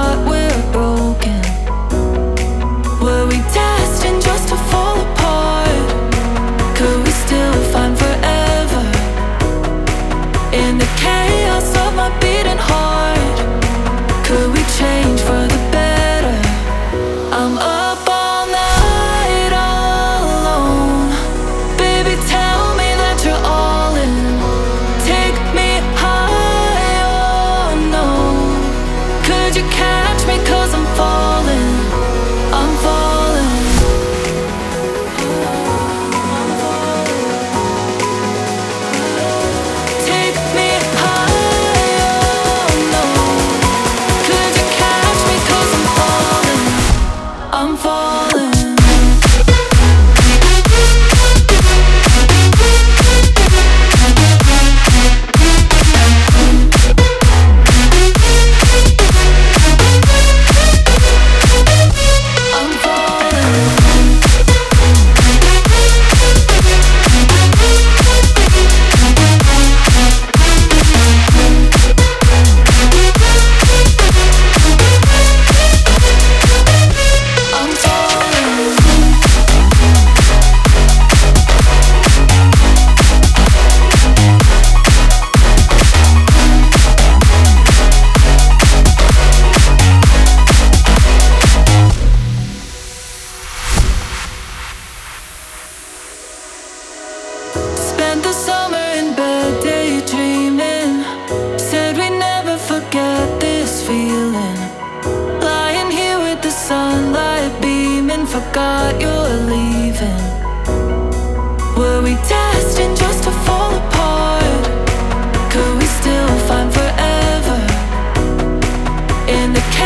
thought we're broken. Were we destined just to fall apart? Could we still find forever in the chaos of my beating heart? Could we change for the better? I'm up all night alone. Baby, tell me that you're all in. Take me high, oh no. Could you catch me 'cause I'm falling? I'm falling. Take me high, oh no. Could you catch me 'cause I'm falling? I'm falling. I'm falling. I'm falling. Spent the summer in bed daydreaming. Said we never forget this feeling. Lying here with the sunlight beaming. Forgot you're leaving. Were we destined just to fall apart? Could we still find forever in the